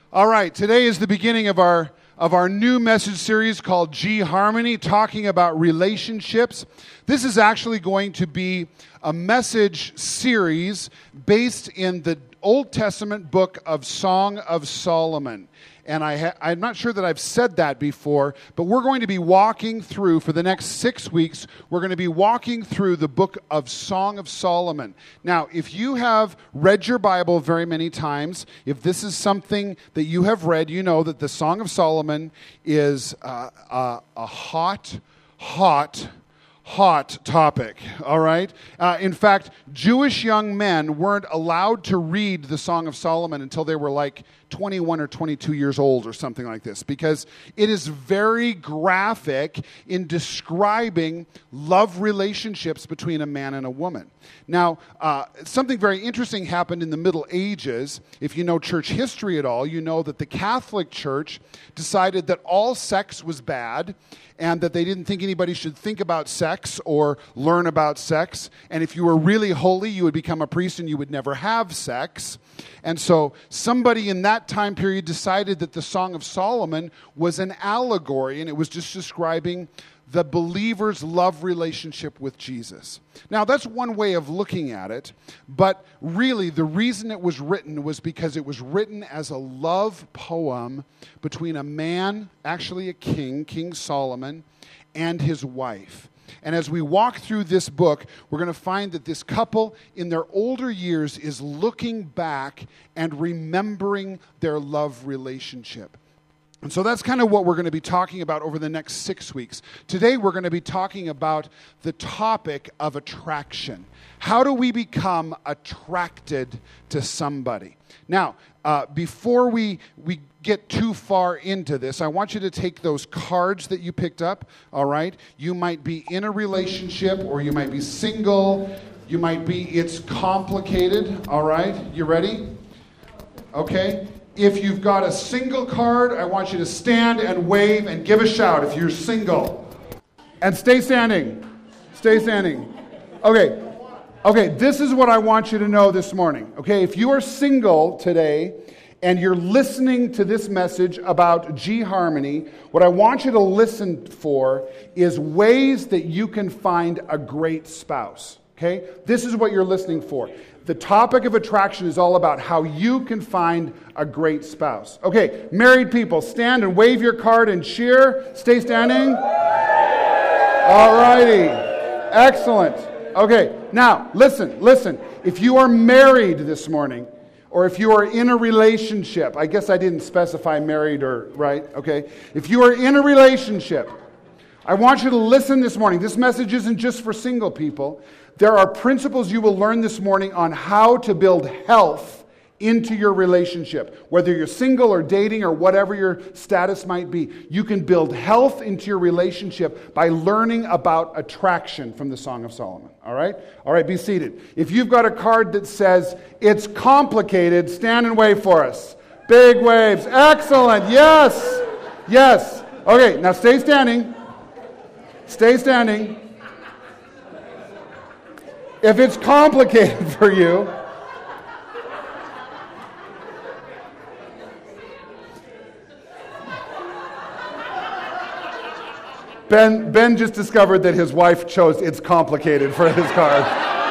All right, today is the beginning of our new message series called G Harmony, talking about relationships. This is actually going to be a message series based in the Old Testament book of Song of Solomon. And I'm not sure that I've said that before, but we're going to be walking through, for the next 6 weeks, we're going to be walking through the book of Song of Solomon. Now, if you have read your Bible very many times, if this is something that you have read, you know that the Song of Solomon is a hot topic, all right? In fact, Jewish young men weren't allowed to read the Song of Solomon until they were like 21 or 22 years old or something like this, because it is very graphic in describing love relationships between a man and a woman. Now, something very interesting happened in the Middle Ages. If you know church history at all, you know that the Catholic Church decided that all sex was bad, and that they didn't think anybody should think about sex or learn about sex. And if you were really holy, you would become a priest and you would never have sex. And so somebody in that time period decided that the Song of Solomon was an allegory, and it was just describing the believer's love relationship with Jesus. Now, that's one way of looking at it, but really the reason it was written was because it was written as a love poem between a man, actually a king, King Solomon, and his wife. And as we walk through this book, we're going to find that this couple in their older years is looking back and remembering their love relationship. And so that's kind of what we're going to be talking about over the next 6 weeks. Today we're going to be talking about the topic of attraction. How do we become attracted to somebody? Now, before we get too far into this, I want you to take those cards that you picked up, all right? You might be in a relationship, or you might be single. You might be, it's complicated, all right? You ready? Okay. If you've got a single card, I want you to stand and wave and give a shout if you're single. And stay standing. Stay standing. Okay, this is what I want you to know this morning. Okay, if you are single today and you're listening to this message about G Harmony, what I want you to listen for is ways that you can find a great spouse. Okay, this is what you're listening for. The topic of attraction is all about how you can find a great spouse. Okay, married people, stand and wave your card and cheer. Stay standing. All righty. Excellent. Okay, now listen. If you are married this morning, or if you are in a relationship, I guess I didn't specify married or right, okay? If you are in a relationship, I want you to listen this morning. This message isn't just for single people. There are principles you will learn this morning on how to build health into your relationship. Whether you're single or dating or whatever your status might be, you can build health into your relationship by learning about attraction from the Song of Solomon. All right? All right, be seated. If you've got a card that says, it's complicated, stand and wave for us. Big waves. Excellent. Yes. Yes. Okay, now stay standing. Stay standing. If it's complicated for you, Ben just discovered that his wife chose it's complicated for his card.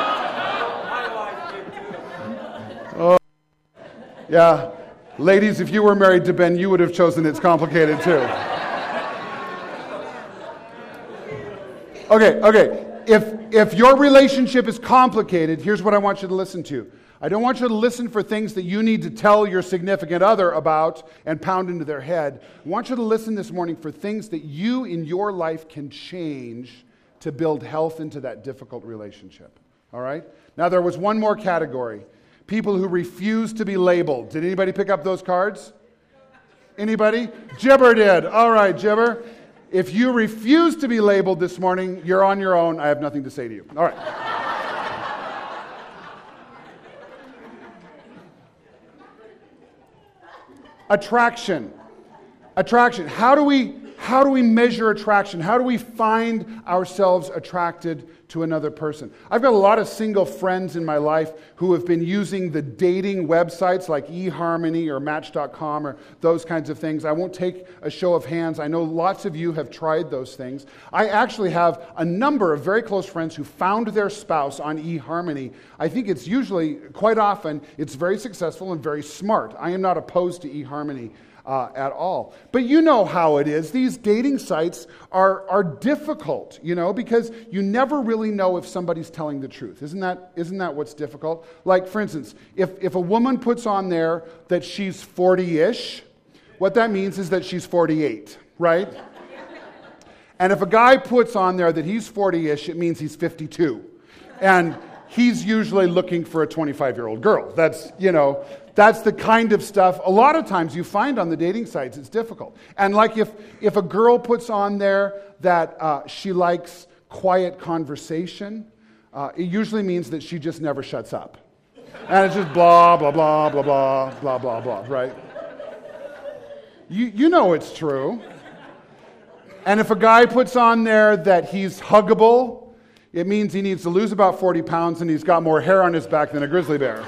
Oh, yeah. Ladies, if you were married to Ben, you would have chosen it's complicated too. Okay. If your relationship is complicated, here's what I want you to listen to. I don't want you to listen for things that you need to tell your significant other about and pound into their head. I want you to listen this morning for things that you in your life can change to build health into that difficult relationship. All right? Now, there was one more category. People who refuse to be labeled. Did anybody pick up those cards? Anybody? Gibber did. All right, Gibber. If you refuse to be labeled this morning, you're on your own. I have nothing to say to you. All right. Attraction. How do how do we measure attraction? How do we find ourselves attracted to another person? I've got a lot of single friends in my life who have been using the dating websites like eHarmony or Match.com or those kinds of things. I won't take a show of hands. I know lots of you have tried those things. I actually have a number of very close friends who found their spouse on eHarmony. I think it's usually, quite often, it's very successful and very smart. I am not opposed to eHarmony at all. But you know how it is. These dating sites are difficult, because you never really know if somebody's telling the truth. Isn't that what's difficult? Like, for instance, if a woman puts on there that she's 40-ish, what that means is that she's 48, right? And if a guy puts on there that he's 40-ish, it means he's 52. And he's usually looking for a 25-year-old girl. That's the kind of stuff a lot of times you find on the dating sites. It's difficult. And like if a girl puts on there that she likes quiet conversation, it usually means that she just never shuts up. And it's just blah, blah, blah, blah, blah, blah, blah, blah, right? You know it's true. And if a guy puts on there that he's huggable, it means he needs to lose about 40 pounds and he's got more hair on his back than a grizzly bear.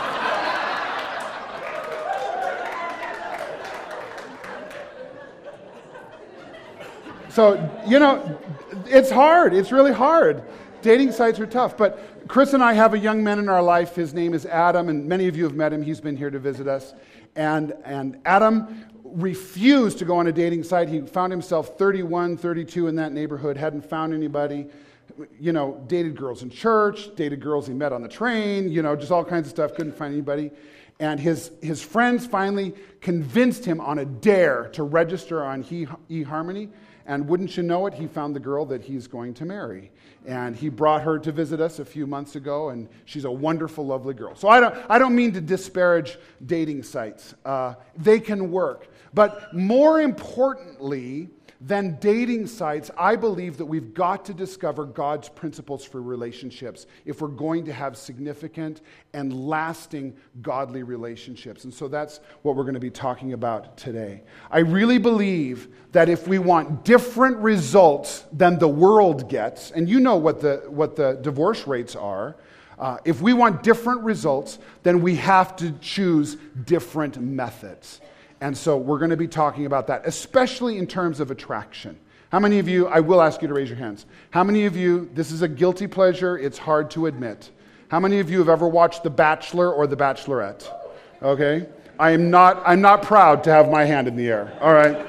So, it's hard. It's really hard. Dating sites are tough. But Chris and I have a young man in our life. His name is Adam, and many of you have met him. He's been here to visit us. And Adam refused to go on a dating site. He found himself 31, 32 in that neighborhood, hadn't found anybody. Dated girls in church, dated girls he met on the train, just all kinds of stuff, couldn't find anybody. And his friends finally convinced him on a dare to register on eHarmony. And wouldn't you know it, he found the girl that he's going to marry. And he brought her to visit us a few months ago, and she's a wonderful, lovely girl. So I don't mean to disparage dating sites. They can work. But more importantly than dating sites, I believe that we've got to discover God's principles for relationships if we're going to have significant and lasting godly relationships. And so that's what we're going to be talking about today. I really believe that if we want different results than the world gets, and you know what the divorce rates are, if we want different results, then we have to choose different methods. And so we're going to be talking about that, especially in terms of attraction. How many of you, I will ask you to raise your hands. How many of you, this is a guilty pleasure, it's hard to admit. How many of you have ever watched The Bachelor or The Bachelorette? Okay? I'm not proud to have my hand in the air. All right?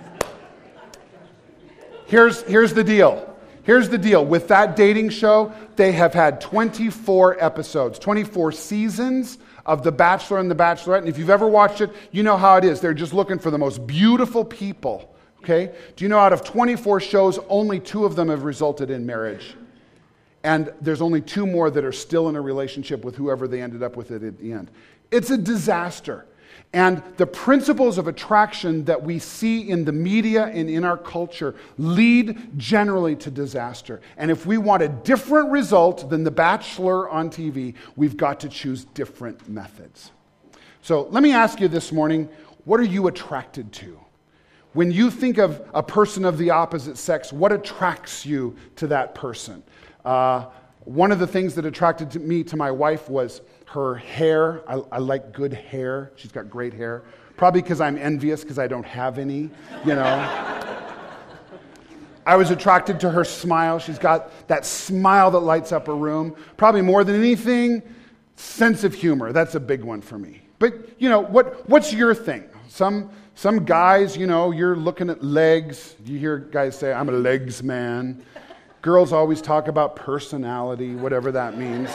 Here's the deal. Here's the deal. With that dating show, they have had 24 episodes, 24 seasons of The Bachelor and The Bachelorette. And if you've ever watched it, you know how it is. They're just looking for the most beautiful people. Okay? Do you know out of 24 shows, only 2 of them have resulted in marriage? And there's only 2 more that are still in a relationship with whoever they ended up with at the end. It's a disaster. And the principles of attraction that we see in the media and in our culture lead generally to disaster. And if we want a different result than The Bachelor on TV, we've got to choose different methods. So let me ask you this morning, what are you attracted to? When you think of a person of the opposite sex, what attracts you to that person? One of the things that attracted me to my wife was her hair. I like good hair. She's got great hair. Probably because I'm envious because I don't have any, I was attracted to her smile. She's got that smile that lights up a room. Probably more than anything, sense of humor. That's a big one for me. But, what's your thing? Some guys, you're looking at legs. You hear guys say, I'm a legs man. Girls always talk about personality, whatever that means.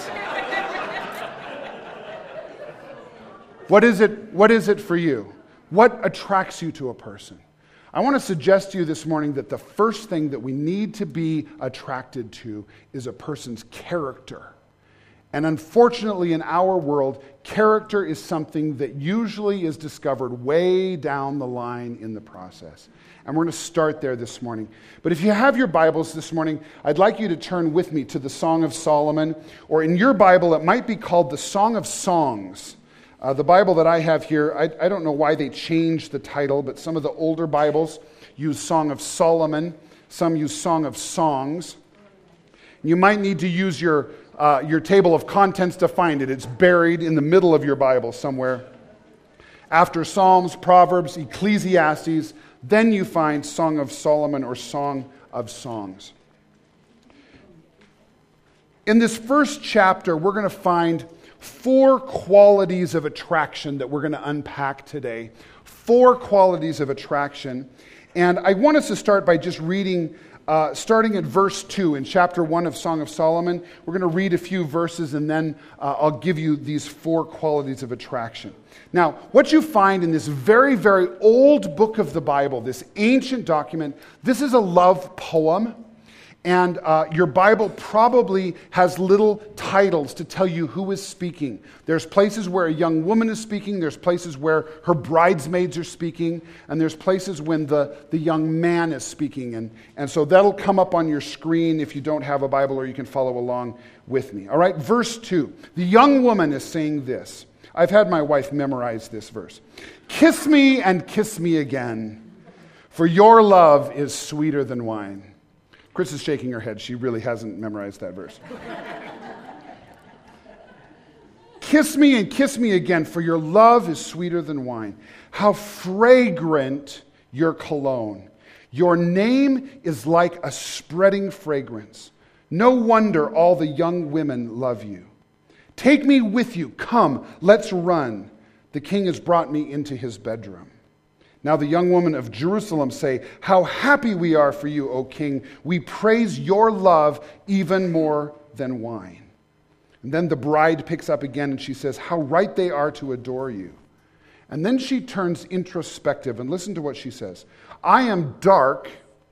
What is it for you? What attracts you to a person? I want to suggest to you this morning that the first thing that we need to be attracted to is a person's character. And unfortunately, in our world, character is something that usually is discovered way down the line in the process. And we're going to start there this morning. But if you have your Bibles this morning, I'd like you to turn with me to the Song of Solomon, or in your Bible, it might be called the Song of Songs. The Bible that I have here, I don't know why they changed the title, but some of the older Bibles use Song of Solomon. Some use Song of Songs. You might need to use your table of contents to find it. It's buried in the middle of your Bible somewhere. After Psalms, Proverbs, Ecclesiastes, then you find Song of Solomon or Song of Songs. In this first chapter, we're going to find 4 qualities of attraction that we're going to unpack today. 4 qualities of attraction. And I want us to start by just reading, starting at verse 2 in chapter 1 of Song of Solomon. We're going to read a few verses and then I'll give you these 4 qualities of attraction. Now, what you find in this very, very old book of the Bible, this ancient document, this is a love poem. And your Bible probably has little titles to tell you who is speaking. There's places where a young woman is speaking. There's places where her bridesmaids are speaking. And there's places when the young man is speaking. And so that'll come up on your screen if you don't have a Bible, or you can follow along with me. All right, verse 2. The young woman is saying this. I've had my wife memorize this verse. Kiss me and kiss me again, for your love is sweeter than wine. Chris is shaking her head. She really hasn't memorized that verse. Kiss me and kiss me again, for your love is sweeter than wine. How fragrant your cologne. Your name is like a spreading fragrance. No wonder all the young women love you. Take me with you. Come, let's run. The king has brought me into his bedroom. Now the young women of Jerusalem say, how happy we are for you, O king. We praise your love even more than wine. And then the bride picks up again and she says, how right they are to adore you. And then she turns introspective and listen to what she says. I am dark,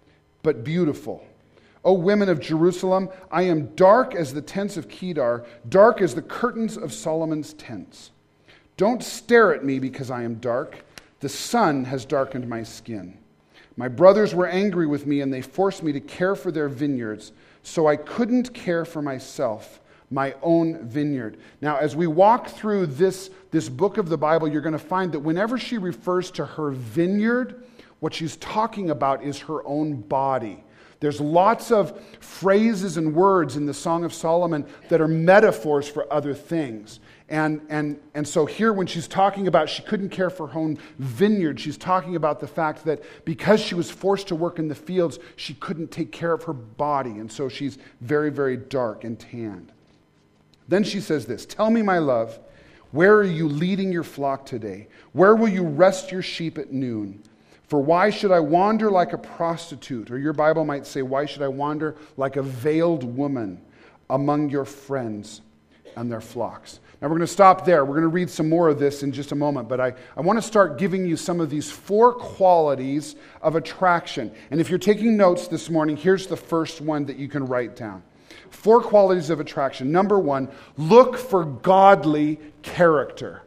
but beautiful. O women of Jerusalem, I am dark as the tents of Kedar, dark as the curtains of Solomon's tents. Don't stare at me because I am dark. The sun has darkened my skin. My brothers were angry with me, and they forced me to care for their vineyards, so I couldn't care for myself, my own vineyard. Now, as we walk through this book of the Bible, you're going to find that whenever she refers to her vineyard, what she's talking about is her own body. There's lots of phrases and words in the Song of Solomon that are metaphors for other things. And so here when she's talking about she couldn't care for her own vineyard, she's talking about the fact that because she was forced to work in the fields, she couldn't take care of her body. And so she's very, very dark and tanned. Then she says this, tell me, my love, where are you leading your flock today? Where will you rest your sheep at noon? For why should I wander like a prostitute? Or your Bible might say, why should I wander like a veiled woman among your friends and their flocks? Now we're going to stop there. We're going to read some more of this in just a moment, but I want to start giving you some of these 4 qualities of attraction. And if you're taking notes this morning, here's the first one that you can write down. 4 qualities of attraction. Number 1, look for godly character.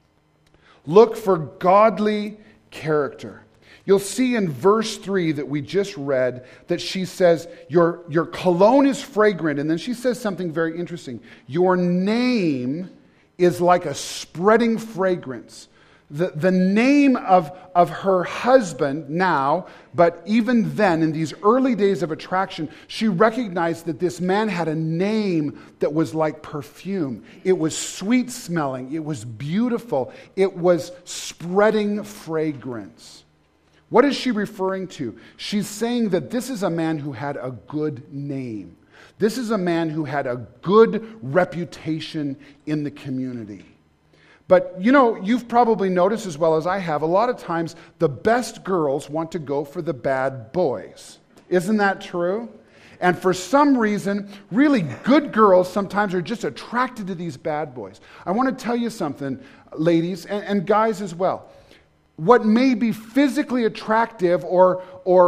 Look for godly character. You'll see in verse 3 that we just read that she says, your cologne is fragrant. And then she says something very interesting. Your name is like a spreading fragrance. The name of her husband now, but even then, in these early days of attraction, she recognized that this man had a name that was like perfume. It was sweet smelling. It was beautiful. It was spreading fragrance. What is she referring to? She's saying that this is a man who had a good name. This is a man who had a good reputation in the community. But, you've probably noticed as well as I have, a lot of times the best girls want to go for the bad boys. Isn't that true? And for some reason, really good girls sometimes are just attracted to these bad boys. I want to tell you something, ladies, and guys as well. What may be physically attractive or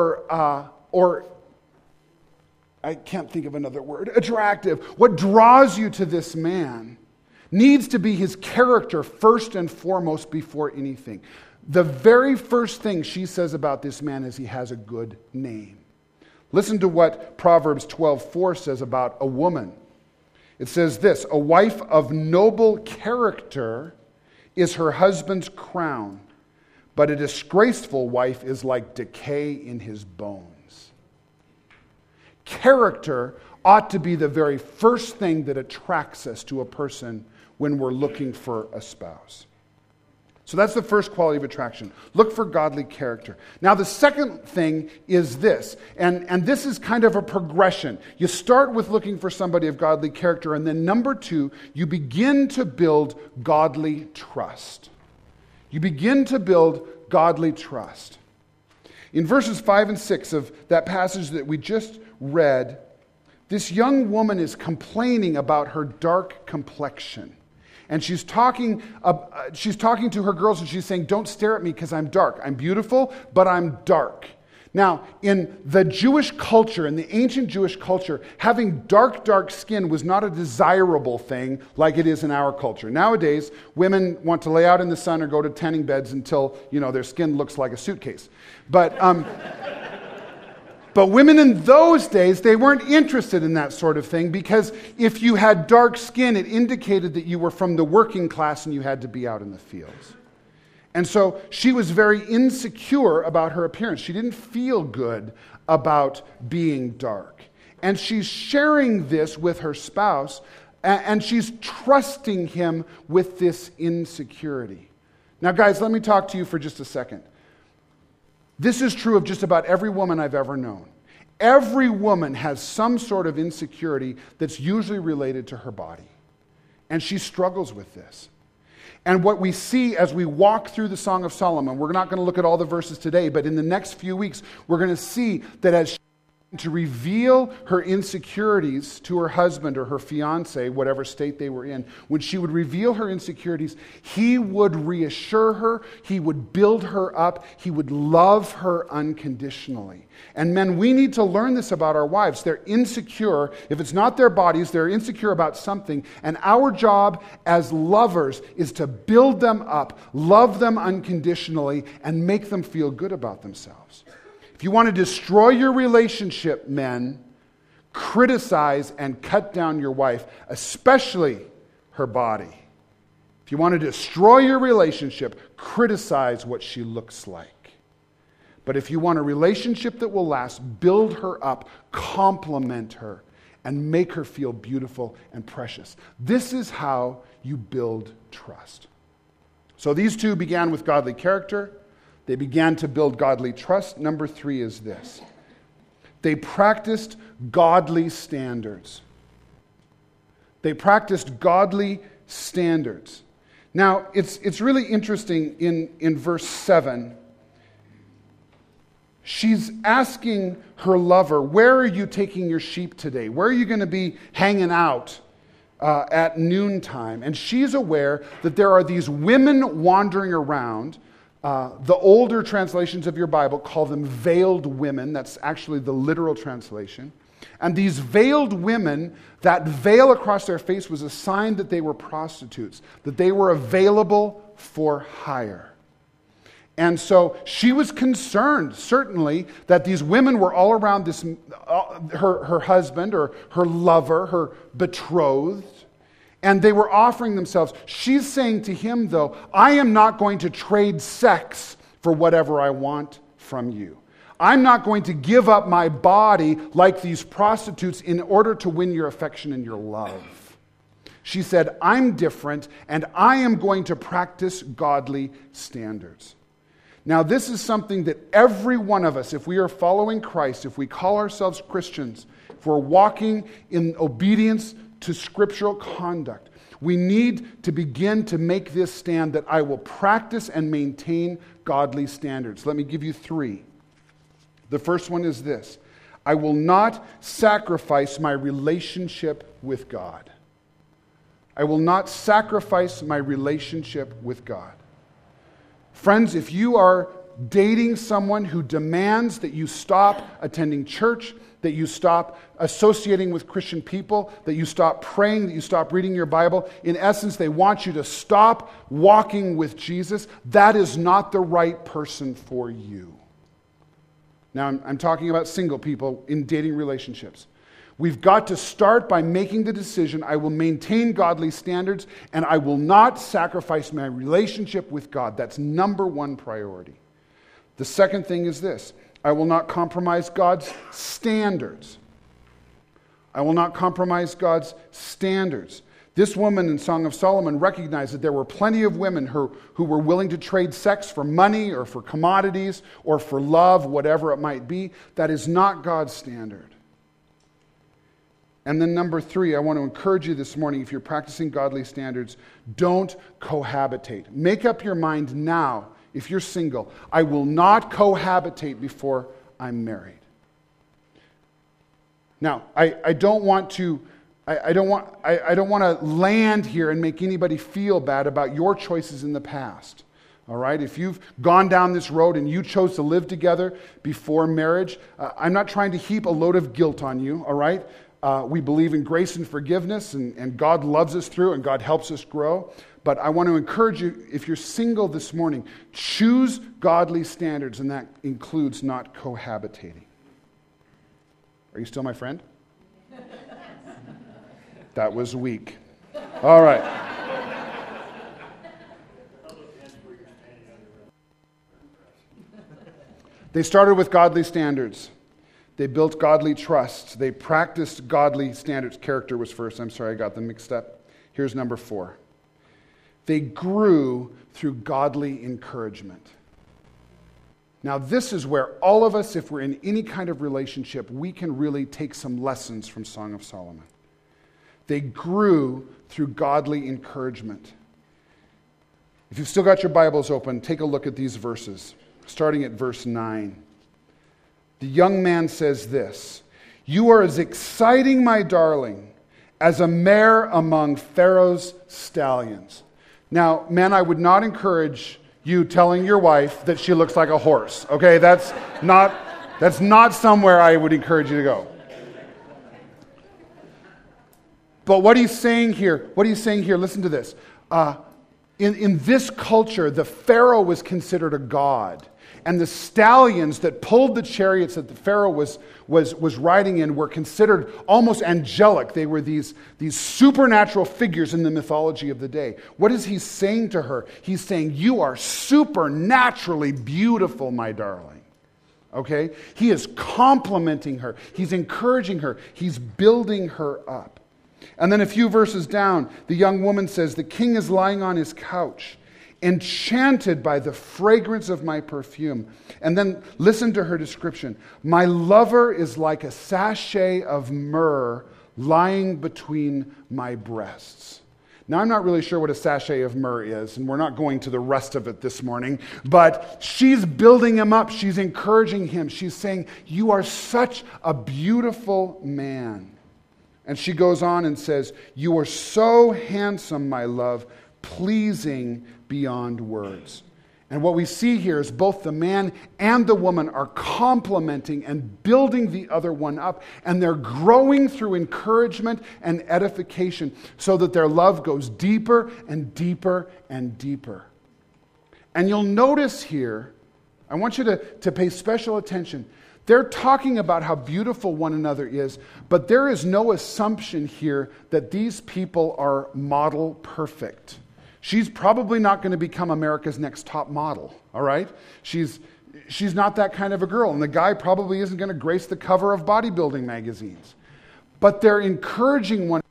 I can't think of another word, attractive, what draws you to this man needs to be his character first and foremost before anything. The very first thing she says about this man is he has a good name. Listen to what Proverbs 12:4 says about a woman. It says this, a wife of noble character is her husband's crown, but a disgraceful wife is like decay in his bones. Character ought to be the very first thing that attracts us to a person when we're looking for a spouse. So that's the first quality of attraction. Look for godly character. Now the second thing is this, and this is kind of a progression. You start with looking for somebody of godly character, and then number two, you begin to build godly trust. You begin to build godly trust. In verses 5 and 6 of that passage that we just read, this young woman is complaining about her dark complexion. And she's talking to her girls and she's saying, don't stare at me because I'm dark. I'm beautiful, but I'm dark. Now, in the Jewish culture, in the ancient Jewish culture, having dark skin was not a desirable thing like it is in our culture. Nowadays, women want to lay out in the sun or go to tanning beds until, their skin looks like a suitcase. But women in those days, they weren't interested in that sort of thing because if you had dark skin, it indicated that you were from the working class and you had to be out in the fields. And so she was very insecure about her appearance. She didn't feel good about being dark. And she's sharing this with her spouse, and she's trusting him with this insecurity. Now, guys, let me talk to you for just a second. This is true of just about every woman I've ever known. Every woman has some sort of insecurity that's usually related to her body. And she struggles with this. And what we see as we walk through the Song of Solomon, we're not going to look at all the verses today, but in the next few weeks, we're going to see that as she to reveal her insecurities to her husband or her fiancé, whatever state they were in, when she would reveal her insecurities, he would reassure her, he would build her up, he would love her unconditionally. And men, we need to learn this about our wives. They're insecure. If it's not their bodies, they're insecure about something. And our job as lovers is to build them up, love them unconditionally, and make them feel good about themselves. If you want to destroy your relationship, men, criticize and cut down your wife, especially her body. If you want to destroy your relationship, criticize what she looks like. But if you want a relationship that will last, build her up, compliment her, and make her feel beautiful and precious. This is how you build trust. So these two began with godly character. They began to build godly trust. Number 3 is this. They practiced godly standards. They practiced godly standards. Now, it's really interesting in verse 7. She's asking her lover, where are you taking your sheep today? Where are you going to be hanging out at noontime? And she's aware that there are these women wandering around. The older translations of your Bible call them veiled women. That's actually the literal translation. And these veiled women, that veil across their face was a sign that they were prostitutes, that they were available for hire. And so she was concerned, certainly, that these women were all around this, her husband or her lover, her betrothed. And they were offering themselves. She's saying to him, though, I am not going to trade sex for whatever I want from you. I'm not going to give up my body like these prostitutes in order to win your affection and your love. She said, I'm different, and I am going to practice godly standards. Now, this is something that every one of us, if we are following Christ, if we call ourselves Christians, if we're walking in obedience to scriptural conduct, we need to begin to make this stand that I will practice and maintain godly standards. Let me give you 3. The first one is this. I will not sacrifice my relationship with God. I will not sacrifice my relationship with God. Friends, if you are dating someone who demands that you stop attending church, that you stop associating with Christian people, that you stop praying, that you stop reading your Bible. In essence, they want you to stop walking with Jesus. That is not the right person for you. Now, I'm talking about single people in dating relationships. We've got to start by making the decision, I will maintain godly standards and I will not sacrifice my relationship with God. That's number one priority. The second thing is this: I will not compromise God's standards. I will not compromise God's standards. This woman in Song of Solomon recognized that there were plenty of women who were willing to trade sex for money or for commodities or for love, whatever it might be. That is not God's standard. And then number three, I want to encourage you this morning, if you're practicing godly standards, don't cohabitate. Make up your mind now, if you're single, I will not cohabitate before I'm married. Now, I don't want to land here and make anybody feel bad about your choices in the past. All right? If you've gone down this road and you chose to live together before marriage, I'm not trying to heap a load of guilt on you, all right? We believe in grace and forgiveness, and God loves us through, and God helps us grow. But I want to encourage you, if you're single this morning, choose godly standards, and that includes not cohabitating. Are you still my friend? That was weak. All right. They started with godly standards. They built godly trust. They practiced godly standards. Character was first. I'm sorry, I got them mixed up. Here's number 4. They grew through godly encouragement. Now, this is where all of us, if we're in any kind of relationship, we can really take some lessons from Song of Solomon. They grew through godly encouragement. If you've still got your Bibles open, take a look at these verses, starting at verse 9. The young man says this: "You are as exciting, my darling, as a mare among Pharaoh's stallions." Now, men, I would not encourage you telling your wife that she looks like a horse. Okay, that's not somewhere I would encourage you to go. But what he's saying here, listen to this. In this culture, the Pharaoh was considered a god. And the stallions that pulled the chariots that the Pharaoh was riding in were considered almost angelic. They were these supernatural figures in the mythology of the day. What is he saying to her? He's saying, you are supernaturally beautiful, my darling. Okay? He is complimenting her. He's encouraging her. He's building her up. And then a few verses down, the young woman says, the king is lying on his couch, enchanted by the fragrance of my perfume. And then listen to her description. My lover is like a sachet of myrrh lying between my breasts. Now, I'm not really sure what a sachet of myrrh is, and we're not going to the rest of it this morning, but she's building him up. She's encouraging him. She's saying, you are such a beautiful man. And she goes on and says, you are so handsome, my love, pleasing beyond words. And what we see here is both the man and the woman are complimenting and building the other one up, and they're growing through encouragement and edification so that their love goes deeper and deeper and deeper. And you'll notice here, I want you to pay special attention. They're talking about how beautiful one another is, but there is no assumption here that these people are model perfect. She's probably not going to become America's Next Top Model, all right? She's not that kind of a girl, and the guy probably isn't going to grace the cover of bodybuilding magazines. But they're encouraging one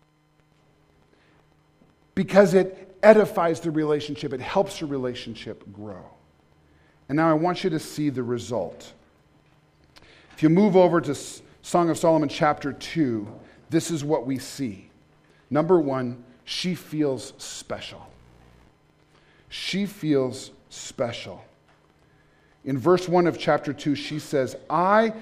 because it edifies the relationship. It helps the relationship grow. And now I want you to see the result. If you move over to Song of Solomon chapter 2, this is what we see. Number 1, she feels special. She feels special. In verse 1 of chapter 2, she says, her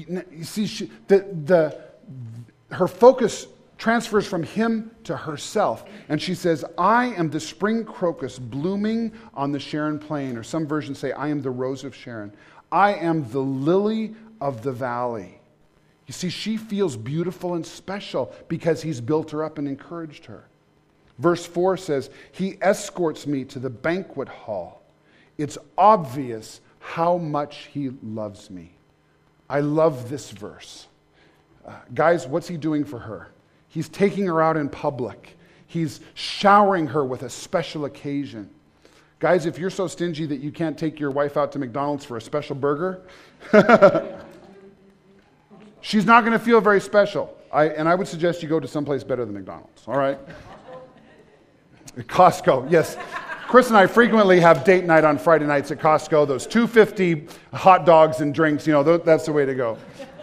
focus transfers from him to herself. And she says, I am the spring crocus blooming on the Sharon plain. Or some versions say, I am the rose of Sharon. I am the lily of the valley. You see, she feels beautiful and special because he's built her up and encouraged her. Verse 4 says, he escorts me to the banquet hall. It's obvious how much he loves me. I love this verse. Guys, what's he doing for her? He's taking her out in public. He's showering her with a special occasion. Guys, if you're so stingy that you can't take your wife out to McDonald's for a special burger, she's not going to feel very special. I would suggest you go to someplace better than McDonald's, all right? Costco, yes. Chris and I frequently have date night on Friday nights at Costco. Those $2.50 hot dogs and drinks, that's the way to go.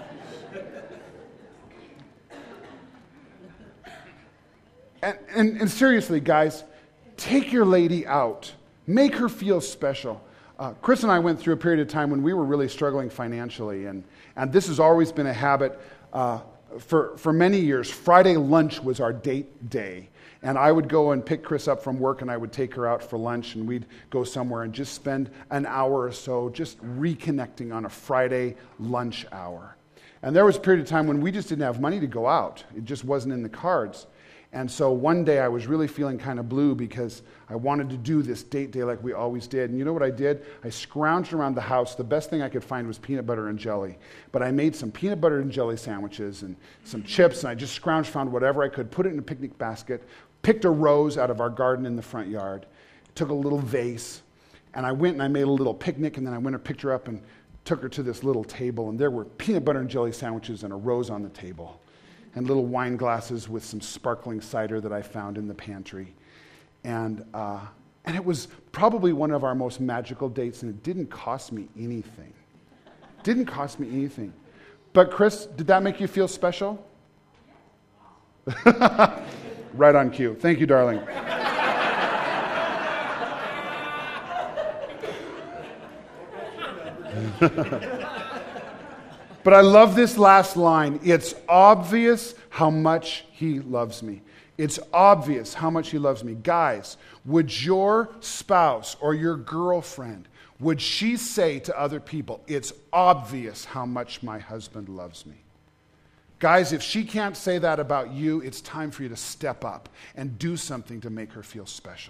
And seriously, guys, take your lady out. Make her feel special. Chris and I went through a period of time when we were really struggling financially, and this has always been a habit for many years. Friday lunch was our date day, and I would go and pick Chris up from work, and I would take her out for lunch, and we'd go somewhere and just spend an hour or so just reconnecting on a Friday lunch hour. And there was a period of time when we just didn't have money to go out. It just wasn't in the cards. And so one day I was really feeling kind of blue because I wanted to do this date day like we always did. And you know what I did? I scrounged around the house. The best thing I could find was peanut butter and jelly. But I made some peanut butter and jelly sandwiches and some chips, and I just found whatever I could, put it in a picnic basket, picked a rose out of our garden in the front yard, took a little vase, and I went and I made a little picnic, and then I went and picked her up and took her to this little table, and there were peanut butter and jelly sandwiches and a rose on the table, and little wine glasses with some sparkling cider that I found in the pantry. And it was probably one of our most magical dates, and it didn't cost me anything. Didn't cost me anything. But Chris, did that make you feel special? Right on cue. Thank you, darling. But I love this last line. It's obvious how much he loves me. It's obvious how much he loves me. Guys, would your spouse or your girlfriend, would she say to other people, it's obvious how much my husband loves me? Guys, if she can't say that about you, it's time for you to step up and do something to make her feel special.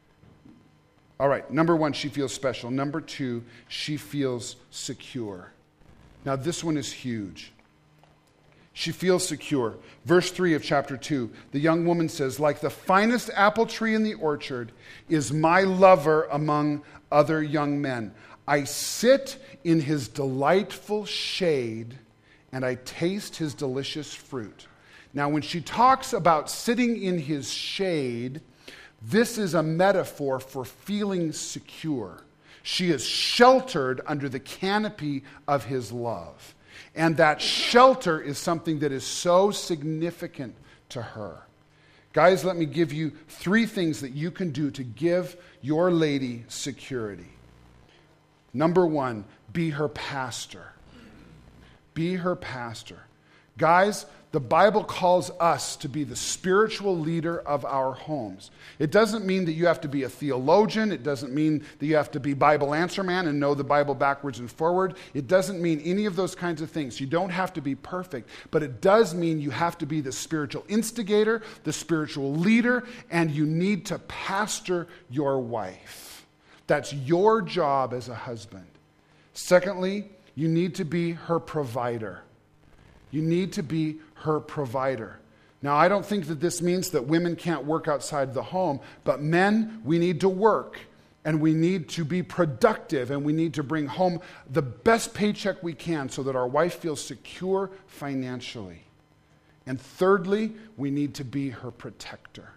All right, number one, she feels special. Number two, she feels secure. Now, this one is huge. She feels secure. Verse 3 of chapter 2, the young woman says, like the finest apple tree in the orchard is my lover among other young men. I sit in his delightful shade, and I taste his delicious fruit. Now, when she talks about sitting in his shade, this is a metaphor for feeling secure. She is sheltered under the canopy of his love. And that shelter is something that is so significant to her. Guys, let me give you 3 things that you can do to give your lady security. Number 1, be her pastor. Be her pastor. Guys, the Bible calls us to be the spiritual leader of our homes. It doesn't mean that you have to be a theologian. It doesn't mean that you have to be Bible answer man and know the Bible backwards and forward. It doesn't mean any of those kinds of things. You don't have to be perfect, but it does mean you have to be the spiritual instigator, the spiritual leader, and you need to pastor your wife. That's your job as a husband. Secondly, you need to be her provider. You need to be her provider. Now, I don't think that this means that women can't work outside the home, but men, we need to work, and we need to be productive, and we need to bring home the best paycheck we can so that our wife feels secure financially. And thirdly, we need to be her protector.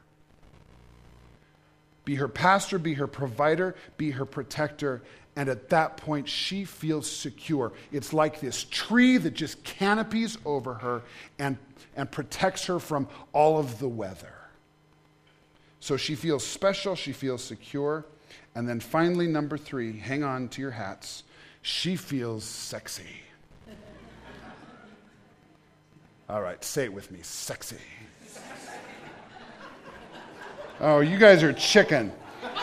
Be her pastor, be her provider, be her protector. And at that point, she feels secure. It's like this tree that just canopies over her and protects her from all of the weather. So she feels special, she feels secure. And then finally, number 3, hang on to your hats, she feels sexy. All right, say it with me, sexy. Oh, you guys are chicken.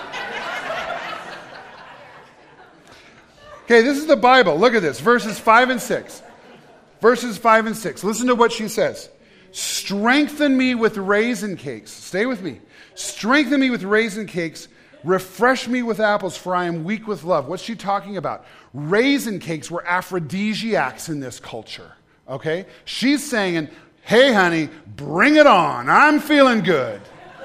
Okay, this is the Bible. Look at this. Verses 5 and 6. Verses 5 and 6. Listen to what she says. Strengthen me with raisin cakes. Stay with me. Strengthen me with raisin cakes. Refresh me with apples, for I am weak with love. What's she talking about? Raisin cakes were aphrodisiacs in this culture. Okay? She's saying, hey, honey, bring it on. I'm feeling good.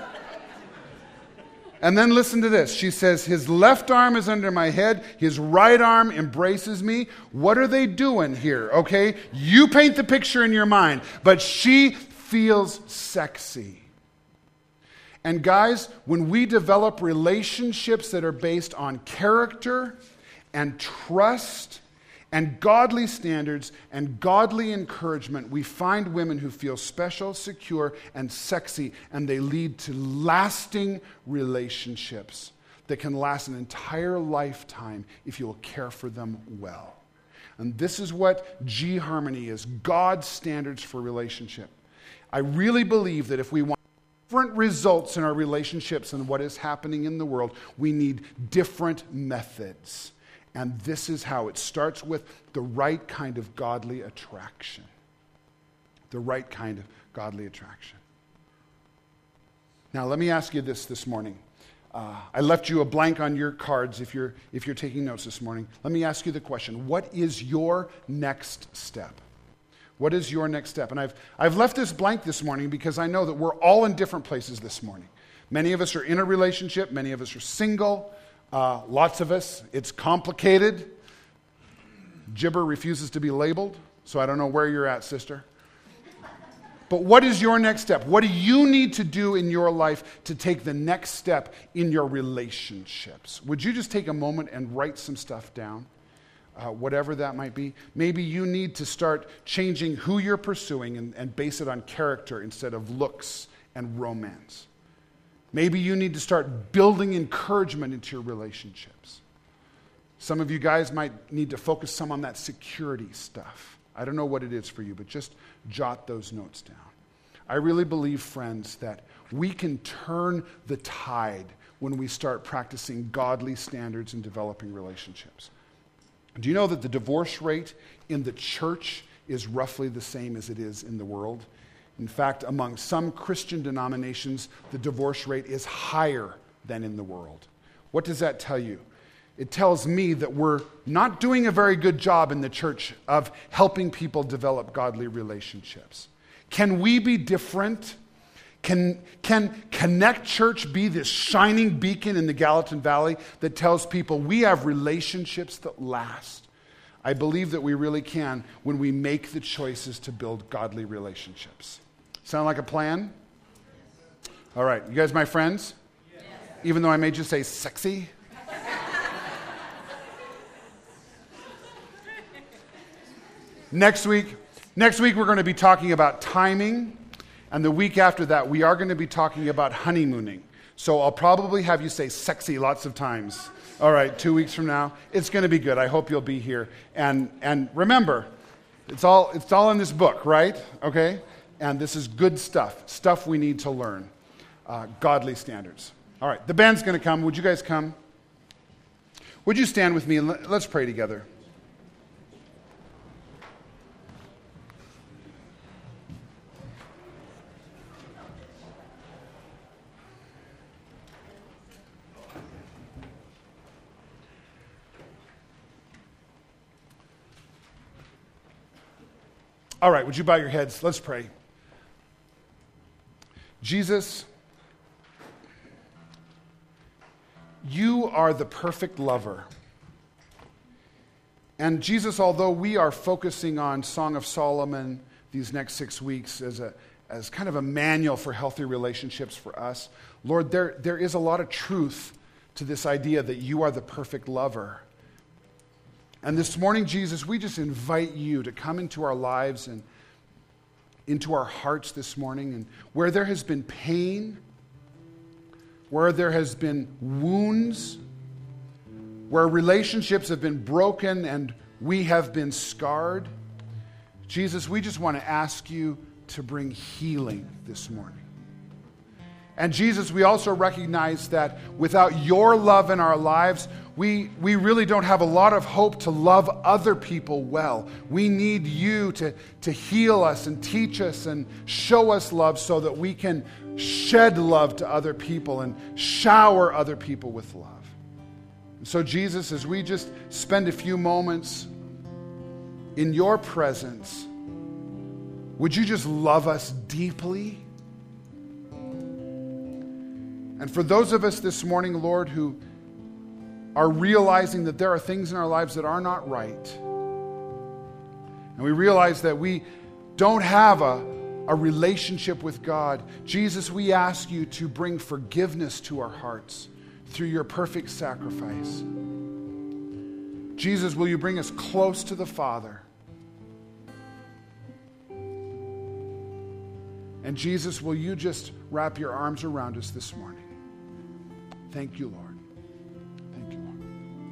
And then listen to this. She says, his left arm is under my head. His right arm embraces me. What are they doing here? Okay? You paint the picture in your mind. But she feels sexy. And guys, when we develop relationships that are based on character and trust and godly standards and godly encouragement, we find women who feel special, secure, and sexy, and they lead to lasting relationships that can last an entire lifetime if you'll care for them well. And this is what G-Harmony is, God's standards for relationship. I really believe that if we want different results in our relationships and what is happening in the world, we need different methods. And this is how it starts with the right kind of godly attraction. The right kind of godly attraction. Now, let me ask you this morning. I left you a blank on your cards if you're taking notes this morning. Let me ask you the question. What is your next step? What is your next step? And I've left this blank this morning because I know that we're all in different places this morning. Many of us are in a relationship. Many of us are single. Lots of us, it's complicated. Gibber refuses to be labeled, so I don't know where you're at, sister. But what is your next step? What do you need to do in your life to take the next step in your relationships? Would you just take a moment and write some stuff down? Whatever that might be. Maybe you need to start changing who you're pursuing and base it on character instead of looks and romance. Maybe you need to start building encouragement into your relationships. Some of you guys might need to focus some on that security stuff. I don't know what it is for you, but just jot those notes down. I really believe, friends, that we can turn the tide when we start practicing godly standards and developing relationships. Do you know that the divorce rate in the church is roughly the same as it is in the world? In fact, among some Christian denominations, the divorce rate is higher than in the world. What does that tell you? It tells me that we're not doing a very good job in the church of helping people develop godly relationships. Can we be different? Can Connect Church be this shining beacon in the Gallatin Valley that tells people we have relationships that last? I believe that we really can when we make the choices to build godly relationships. Sound like a plan? All right, you guys my friends? Yes. Even though I made you say sexy? Next week we're going to be talking about timing. And the week after that, we are going to be talking about honeymooning. So I'll probably have you say sexy lots of times. All right, 2 weeks from now. It's going to be good. I hope you'll be here. And remember, it's all in this book, right? Okay? And this is good stuff we need to learn. Godly standards. All right, the band's going to come. Would you guys come? Would you stand with me and let's pray together. All right, would you bow your heads? Let's pray. Jesus, you are the perfect lover. And Jesus, although we are focusing on Song of Solomon these next 6 weeks as kind of a manual for healthy relationships for us, Lord, there is a lot of truth to this idea that you are the perfect lover. And this morning, Jesus, we just invite you to come into our lives and into our hearts this morning. And where there has been pain, where there has been wounds, where relationships have been broken and we have been scarred, Jesus, we just want to ask you to bring healing this morning. And Jesus, we also recognize that without your love in our lives, we really don't have a lot of hope to love other people well. We need you to heal us and teach us and show us love so that we can shed love to other people and shower other people with love. And so Jesus, as we just spend a few moments in your presence, Would you just love us deeply? And for those of us this morning, Lord, who are realizing that there are things in our lives that are not right, and we realize that we don't have a relationship with God, Jesus, we ask you to bring forgiveness to our hearts through your perfect sacrifice. Jesus, will you bring us close to the Father? And Jesus, will you just wrap your arms around us this morning? Thank you, Lord. Thank you, Lord.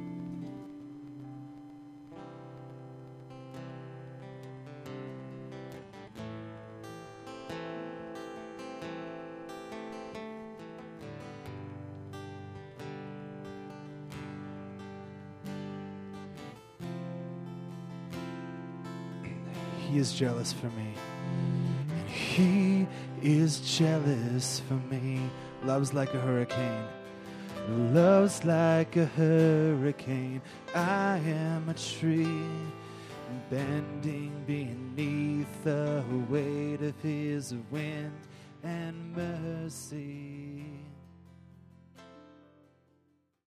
He is jealous for me. And he is jealous for me. Love's like a hurricane. Love's like a hurricane. I am a tree bending beneath the weight of his wind and mercy.